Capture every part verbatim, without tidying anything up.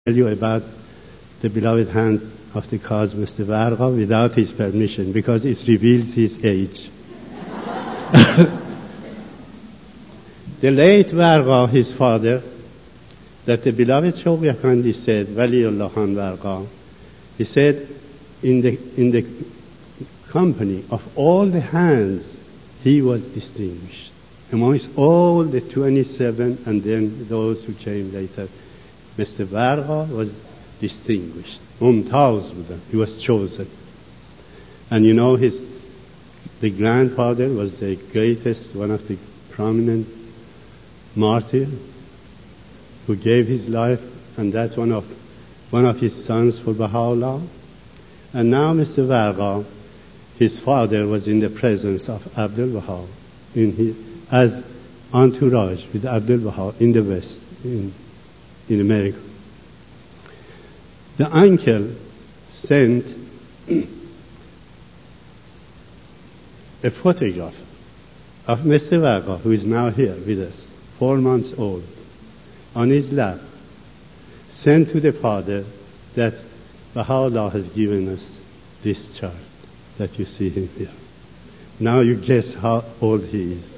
tell you about the beloved hand of the cause, Mister Varga, without his permission, because it reveals his age. The late Varga, his father, that the beloved Shoghi Effendi said, Waliullah Khan Varga, he said, in the, in the company of all the hands, he was distinguished. Amongst all the twenty-seven and then those who came later, Mister Varga was distinguished. Mumtaz Buddha, he was chosen. And you know, his the grandfather was the greatest, one of the prominent martyr who gave his life, and that's one of one of his sons for Baha'u'llah. And now Mister Varga, his father was in the presence of Abdul Baha in his, as entourage with Abdul Baha in the West, in, in America. The uncle sent a photograph of Mister Varga, who is now here with us, four months old, on his lap, sent to the father that Baha'u'llah has given us this child that you see him here. Now you guess how old he is.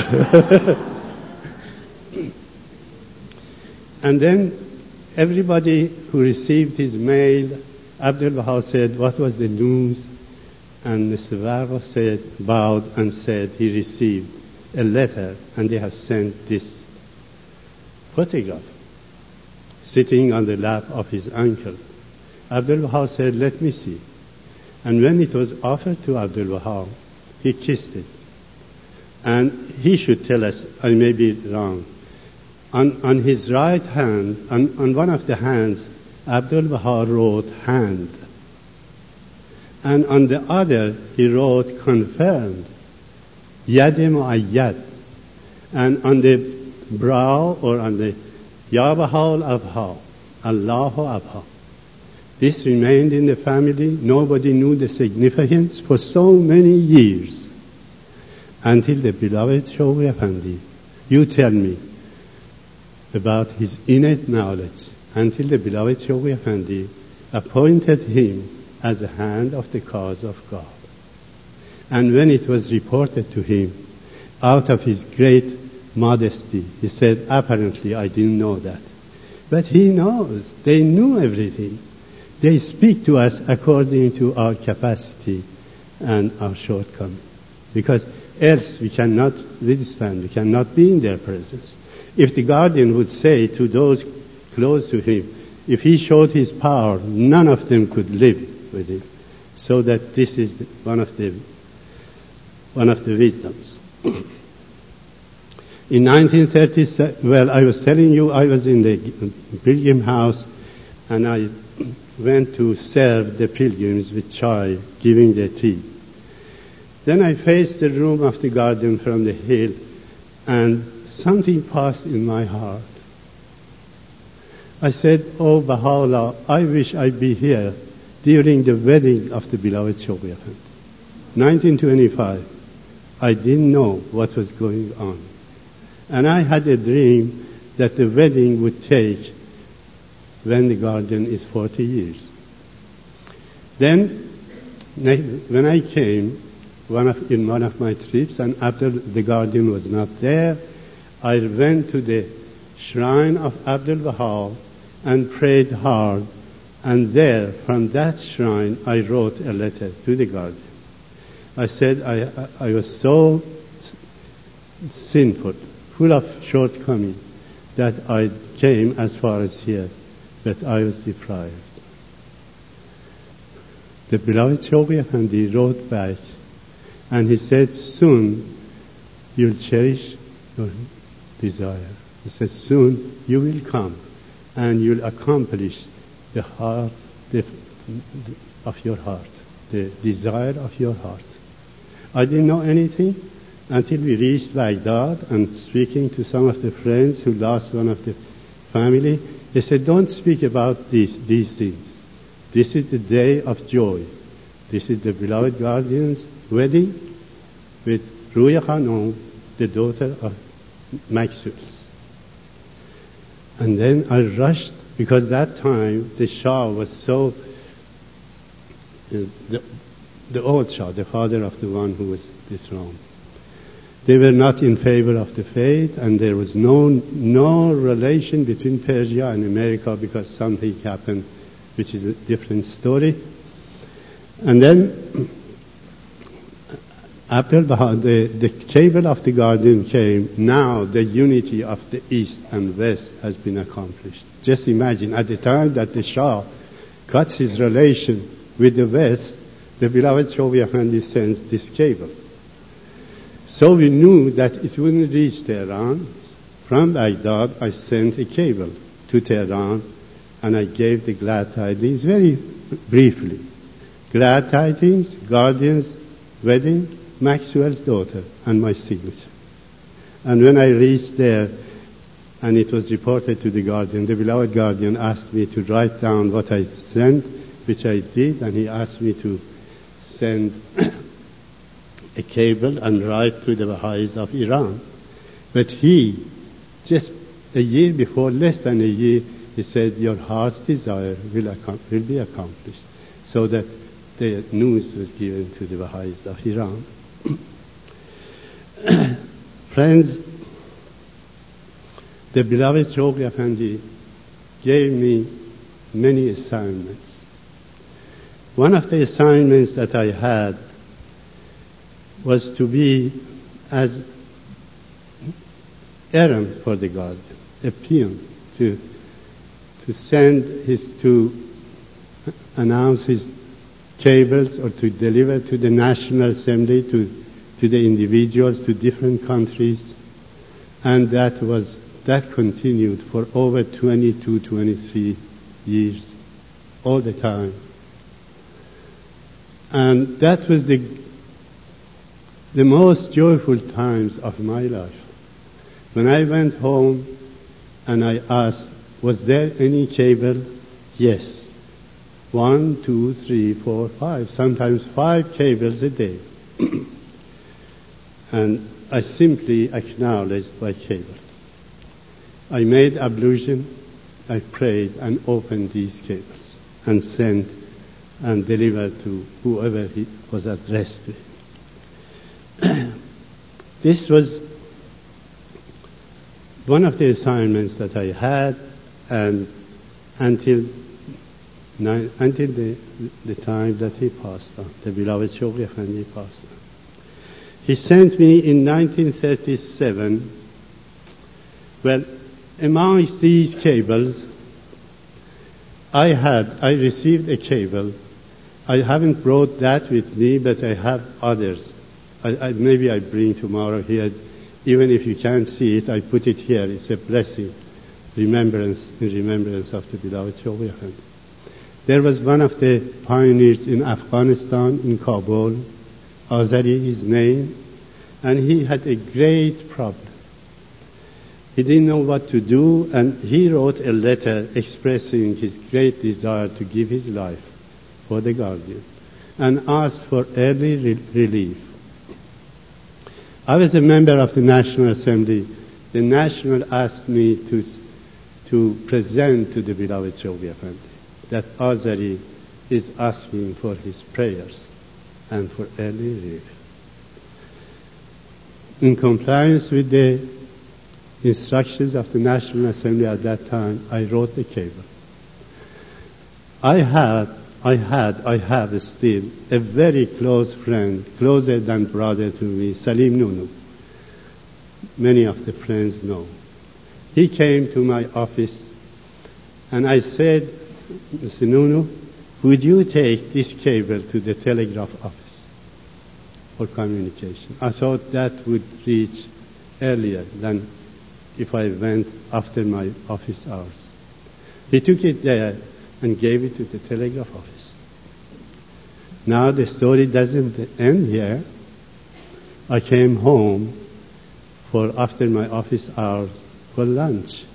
And then everybody who received his mail, Abdul Baha said, what was the news? And Mister Varga said, bowed and said he received a letter and they have sent this photograph sitting on the lap of his uncle. Abdul Baha said, let me see. And when it was offered to Abdul Baha, he kissed it. And he should tell us, I may be wrong. On, on his right hand, on, on one of the hands, Abdul Baha wrote hand. And on the other, he wrote confirmed, Yad Mu'ayyad. And on the brow, or on the Ya Baha'ul Abha, Allahu Abha. This remained in the family. Nobody knew the significance for so many years. Until the beloved Shoghi Effendi, you tell me about his innate knowledge, until the beloved Shoghi Effendi appointed him as a hand of the cause of God. And when it was reported to him, out of his great modesty, he said, apparently I didn't know that. But he knows. They knew everything. They speak to us according to our capacity and our shortcoming. Because else we cannot withstand, we cannot be in their presence. If the guardian would say to those close to him, if he showed his power, none of them could live with him. So that this is the, one of the one of the wisdoms. In nineteen thirty-seven, well, I was telling you, I was in the pilgrim house, and I went to serve the pilgrims with chai, giving the tea. Then I faced the room of the guardian from the hill, and something passed in my heart. I said, oh Baha'u'llah, I wish I'd be here during the wedding of the beloved Shoghi Effendi. nineteen twenty-five, I didn't know what was going on. And I had a dream that the wedding would take when the guardian is forty years. Then, when I came, One of, in one of my trips, and after the guardian was not there, I went to the shrine of Abdul Baha and prayed hard, and there, from that shrine, I wrote a letter to the guardian. I said I, I was so sinful, full of shortcoming, that I came as far as here, but I was deprived. The beloved Shoghi Effendi wrote back, and he said, soon you'll cherish your desire. He said, soon you will come and you'll accomplish the heart the, the, of your heart, the desire of your heart. I didn't know anything until we reached Baghdad, and speaking to some of the friends who lost one of the family, they said, don't speak about these, these things. This is the day of joy. This is the beloved guardian's wedding with Ruya Khanum, the daughter of Maxwell's. And then I rushed because that time the Shah was so, uh, the, the old Shah, the father of the one who was dethroned. They were not in favor of the faith, and there was no no relation between Persia and America because something happened, which is a different story. And then Abdul Baha, the, the cable of the Guardian came. Now the unity of the East and West has been accomplished. Just imagine, at the time that the Shah cut his relation with the West, the beloved Shoghi Effendi sends this cable. So we knew that it wouldn't reach Tehran. From Baghdad, I sent a cable to Tehran, and I gave the glad tidings very briefly. Glad tidings, Guardian's wedding, Maxwell's daughter, and my signature. And when I reached there, and it was reported to the Guardian, the beloved Guardian asked me to write down what I sent, which I did, and he asked me to send a cable and write to the Baha'is of Iran. But he, just a year before, less than a year, he said, your heart's desire will, accom- will be accomplished, so that the news was given to the Baha'is of Iran. Friends, the beloved Shoghi Effendi gave me many assignments. One of the assignments that I had was to be as errand for the Guardian, a peon, to to send his, to announce his cables or to deliver to the National Assembly, to, to the individuals, to different countries. And that was, that continued for over twenty-two, twenty-three years, all the time. And that was the, the most joyful times of my life. When I went home and I asked, was there any cable? Yes. One, two, three, four, five, sometimes five cables a day. And I simply acknowledged my cable. I made ablution, I prayed and opened these cables and sent and delivered to whoever he was addressed to. This was one of the assignments that I had, and until until the, the time that he passed on, the beloved Shoghi Effendi passed on. He sent me in nineteen thirty-seven, well, amongst these cables, I had, I received a cable. I haven't brought that with me, but I have others. I, I, maybe I bring tomorrow here. Even if you can't see it, I put it here. It's a blessing, remembrance, in remembrance of the beloved Shoghi Effendi. There was one of the pioneers in Afghanistan, in Kabul, Azari, his name, and he had a great problem. He didn't know what to do, and he wrote a letter expressing his great desire to give his life for the Guardian, and asked for early re- relief. I was a member of the National Assembly. The National asked me to, to present to the beloved Shoghi Effendi that Azari is asking for his prayers and for early relief. In compliance with the instructions of the National Assembly at that time, I wrote the cable. I had, I had, I have still a very close friend, closer than brother to me, Salim Nunu. Many of the friends know. He came to my office, and I said, Mister Nunu, would you take this cable to the telegraph office for communication? I thought that would reach earlier than if I went after my office hours. He took it there and gave it to the telegraph office. Now the story doesn't end here. I came home for after my office hours for lunch.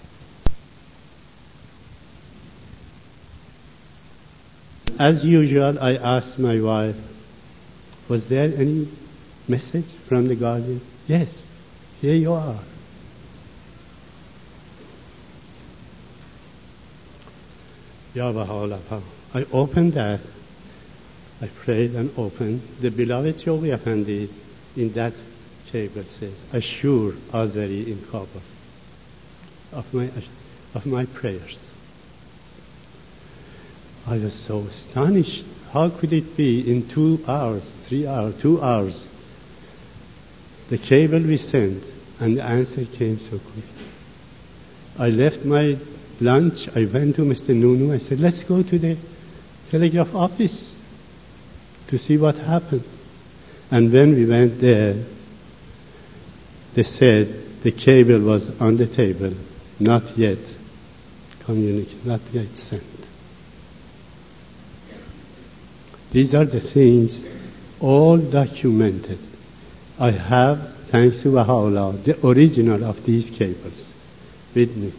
As usual, I asked my wife, was there any message from the Guardian? Yes, here you are. Ya Baha'u'llah. I opened that. I prayed and opened. The beloved Shoghi Effendi in that cable says, assure Azari in Kabul of my, of my prayers. I was so astonished. How could it be in two hours, three hours, two hours? The cable we sent, and the answer came so quick. I left my lunch. I went to Mister Nunu. I said, let's go to the telegraph office to see what happened. And when we went there, they said the cable was on the table, not yet communicated, not yet sent. These are the things all documented. I have, thanks to Baha'u'llah, the original of these cables with me.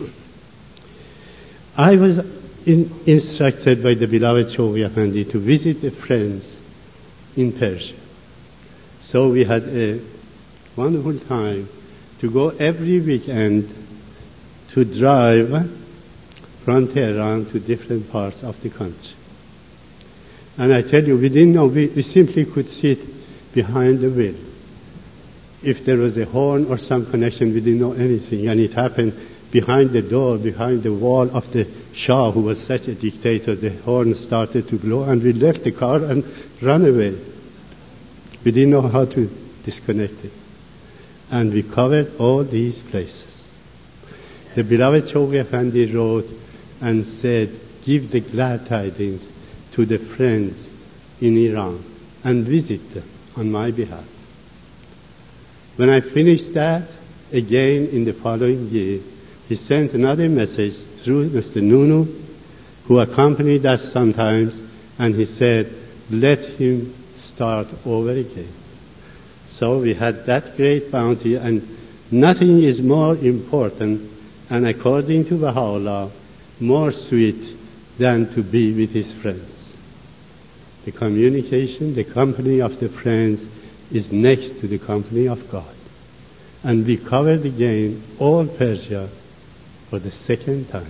I was in, instructed by the beloved Shoghi Effendi to visit the friends in Persia. So we had a wonderful time to go every weekend to drive from Tehran to different parts of the country. And I tell you, we didn't know, we, we simply could sit behind the wheel. If there was a horn or some connection, we didn't know anything. And it happened behind the door, behind the wall of the Shah, who was such a dictator. The horn started to blow, and we left the car and ran away. We didn't know how to disconnect it. And we covered all these places. The beloved Shoghi Effendi wrote and said, give the glad tidings to the friends in Iran and visit them on my behalf. When I finished that, again in the following year, he sent another message through Mister Nunu, who accompanied us sometimes, and he said, let him start over again. So we had that great bounty, and nothing is more important, and according to Baha'u'llah, more sweet than to be with his friends. The communication, the company of the friends is next to the company of God. And we covered again all Persia for the second time.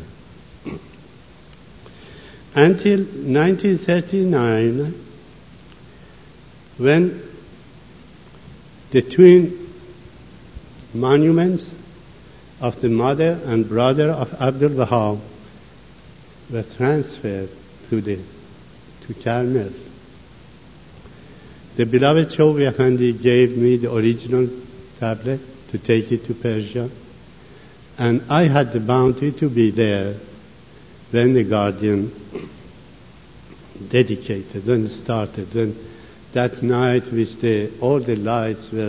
Until nineteen thirty-nine, when the twin monuments of the mother and brother of Abdul Baha were transferred to the to Carmel. The beloved Shoghi Effendi gave me the original tablet to take it to Persia, and I had the bounty to be there when the Guardian dedicated, when it started, when that night which the, all the lights were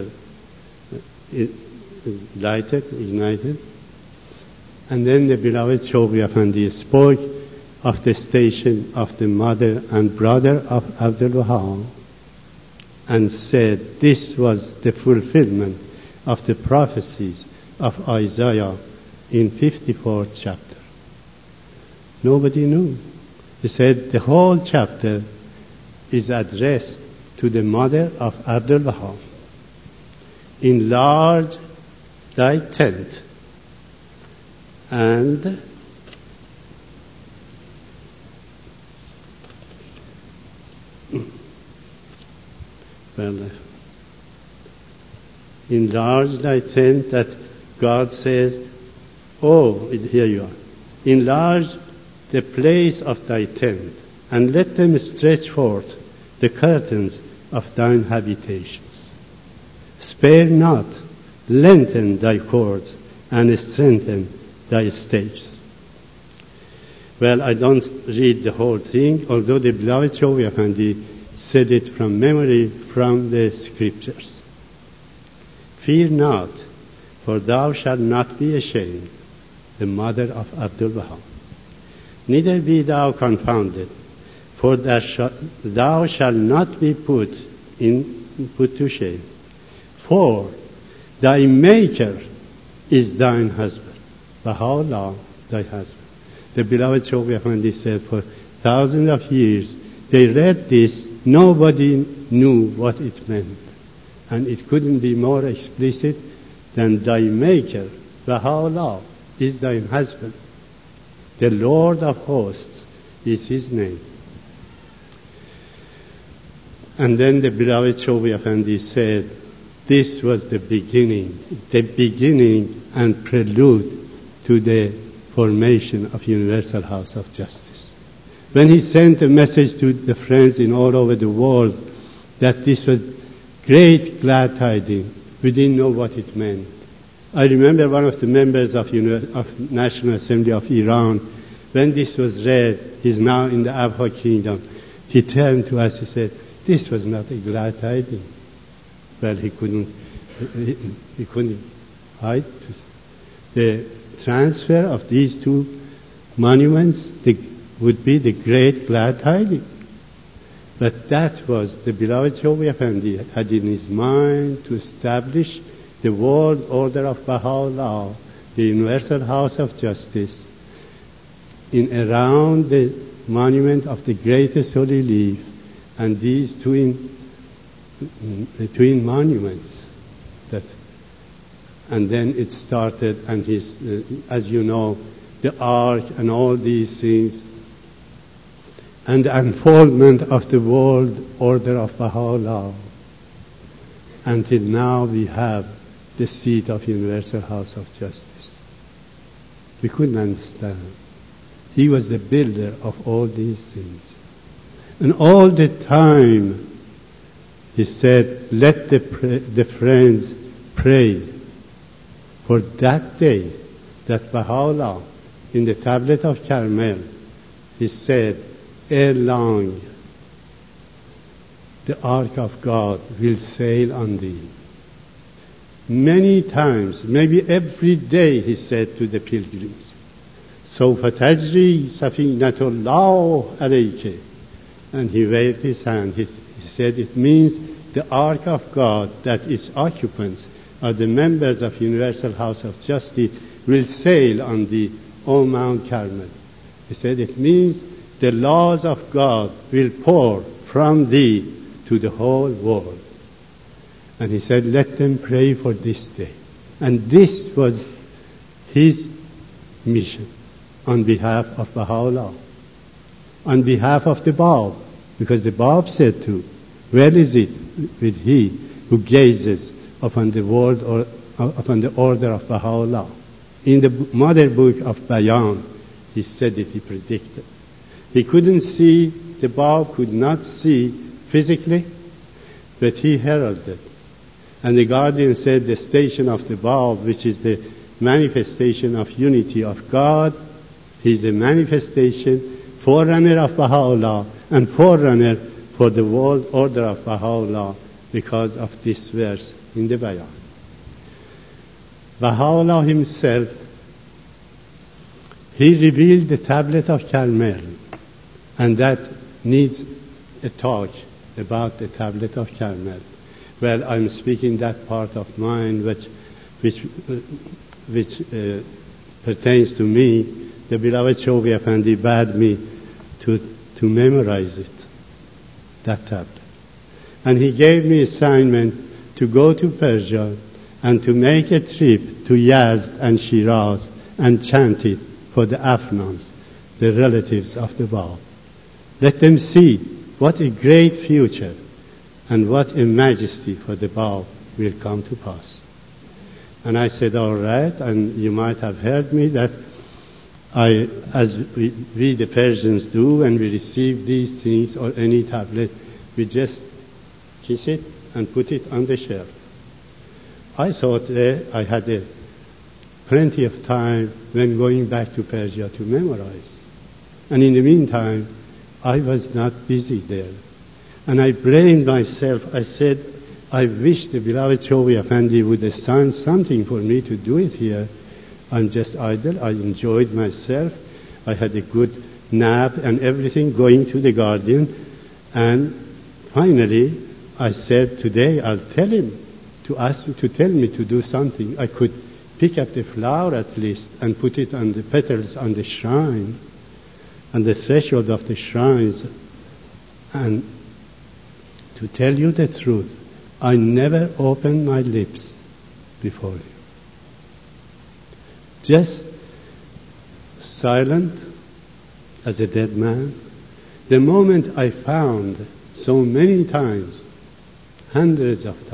lighted, ignited, and then the beloved Shoghi Effendi spoke of the station of the mother and brother of Abdul Baha, and said this was the fulfillment of the prophecies of Isaiah in fifty-fourth chapter. Nobody knew. He said the whole chapter is addressed to the mother of Abdul Baha. Enlarge thy tent and well, enlarge thy tent, that God says, oh, here you are. Enlarge the place of thy tent, and let them stretch forth the curtains of thine habitations. Spare not, lengthen thy cords, and strengthen thy stakes. Well, I don't read the whole thing, although the beloved Shoghi Effendi said it from memory from the scriptures. Fear not, for thou shalt not be ashamed, the mother of Abdul Baha. Neither be thou confounded, for thou, sh- thou shalt not be put in put to shame. For thy Maker is thine husband, Baha'u'llah, thy husband. The beloved Shoghi Effendi said, for thousands of years they read this, nobody knew what it meant. And it couldn't be more explicit than thy Maker, Baha'u'llah, is thine husband. The Lord of hosts is his name. And then the beloved Shoghi Effendi said, this was the beginning, the beginning and prelude to the formation of Universal House of Justice. When he sent a message to the friends in all over the world that this was great glad tidings, we didn't know what it meant. I remember one of the members of, Uni- of National Assembly of Iran, when this was read, he's now in the Abha Kingdom, he turned to us, he said, this was not a glad tidings. Well, he couldn't, he, he couldn't hide. The transfer of these two monuments the, would be the great glad tidings. But that was the beloved Shoghi Effendi had in his mind to establish the world order of Baha'u'llah, the Universal House of Justice, in around the monument of the greatest holy leaf, and these twin, the twin monuments. That, and then it started, and his, uh, as you know, the ark and all these things, and the unfoldment of the world order of Baha'u'llah. Until now we have the seat of Universal House of Justice. We couldn't understand. He was the builder of all these things. And all the time he said, let the, pray, the friends pray for that day that Baha'u'llah, in the tablet of Carmel, he said, ere long the ark of God will sail on thee. Many times, maybe every day, he said to the pilgrims, سوف تجري سفينة الله عليك. And he waved his hand. He, he said it means the ark of God, that its occupants are the members of Universal House of Justice, will sail on the O Mount Carmel. He said it means the laws of God will pour from thee to the whole world. And he said, let them pray for this day. And this was his mission on behalf of Baha'u'llah, on behalf of the Bab, because the Bab said to, well is it with he who gazes upon the world or upon the order of Baha'u'llah. In the mother book of Bayan, he said it, he predicted. He couldn't see, the Bab could not see physically, but he heralded. And the Guardian said the station of the Bab, which is the manifestation of unity of God, he is a manifestation, forerunner of Baha'u'llah, and forerunner for the world order of Baha'u'llah because of this verse in the Bayan. Baha'u'llah himself, he revealed the tablet of Carmel, and that needs a talk about the tablet of Carmel. Well, I'm speaking that part of mine which, which, uh, which uh, pertains to me. The beloved Shoghi Effendi bade me to, to memorize it, that tablet. And he gave me assignment to go to Persia and to make a trip to Yazd and Shiraz and chant it for the Afghans, the relatives of the Bab. Let them see what a great future and what a majesty for the Bab will come to pass. And I said, all right, and you might have heard me that I, as we, we the Persians do when we receive these things or any tablet, we just kiss it and put it on the shelf. I thought uh, I had uh, plenty of time when going back to Persia to memorize. And in the meantime, I was not busy there. And I blamed myself. I said, I wish the beloved Shoghi Effendi would assign something for me to do it here. I'm just idle. I enjoyed myself. I had a good nap and everything going to the Guardian. And finally, I said, today I'll tell him to ask him to tell me to do something. I could pick up the flower at least and put it on the petals on the shrine, on the threshold of the shrines. And to tell you the truth, I never opened my lips before you. Just silent as a dead man. The moment I found so many times, hundreds of times,